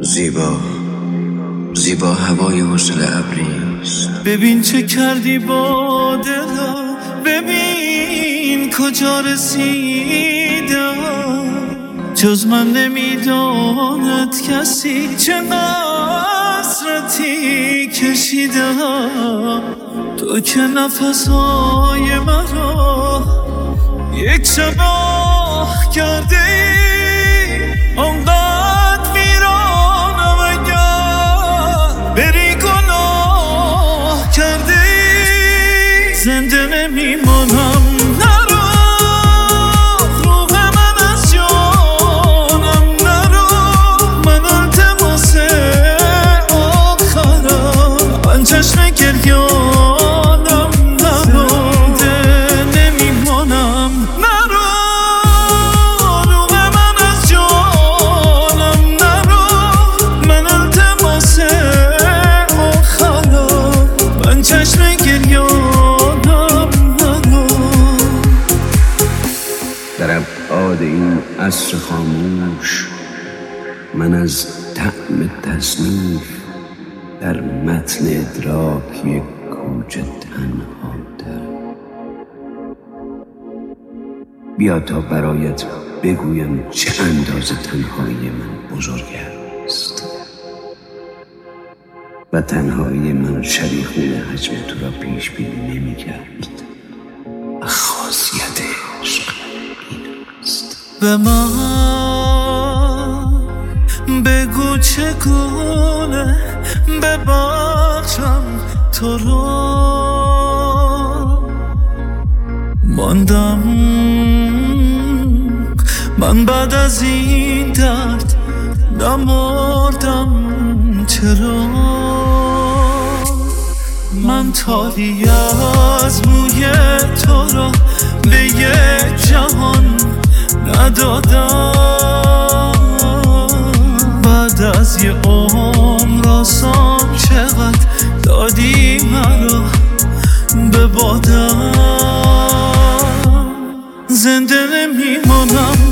زیبا هوای حسن ابریست. ببین چه کردی با دلم، ببین کجا رسیدم. جز من نمیداند کسی چه حسرتی کشیدم. تو که نفسهای مرا یک شب آه کرده ای، آنقدر ویرانم اگر بری گناه کرده ای. زنده نمیمانم، نرو روح من از جانم نرو. من التماس آخرم، من چشم گریانم نرو. زنده نمیمانم، نرو روح من از جانم نرو. من التماس آخرم، من چشم گریانم نرو. در ابعاد این عصر خاموش، من از طعم تصنیف در متن ادراک یک کوچه تنها دارم. بیا تا برایت بگویم چه اندازه تنهایی من بزرگ است و تنهایی من شبیخون حجم تو را پیش بینی نمی کرد. خاصیت عشق این است. به من بگو چگونه ببخشم تو را. ماندم من بعد از این درد، نمردم چرا. من تاری از موی تو را به یک جهان ندادم. بعد از یه عمر آسان چقدر دادی مرا به بادم. زنده نمیمانم،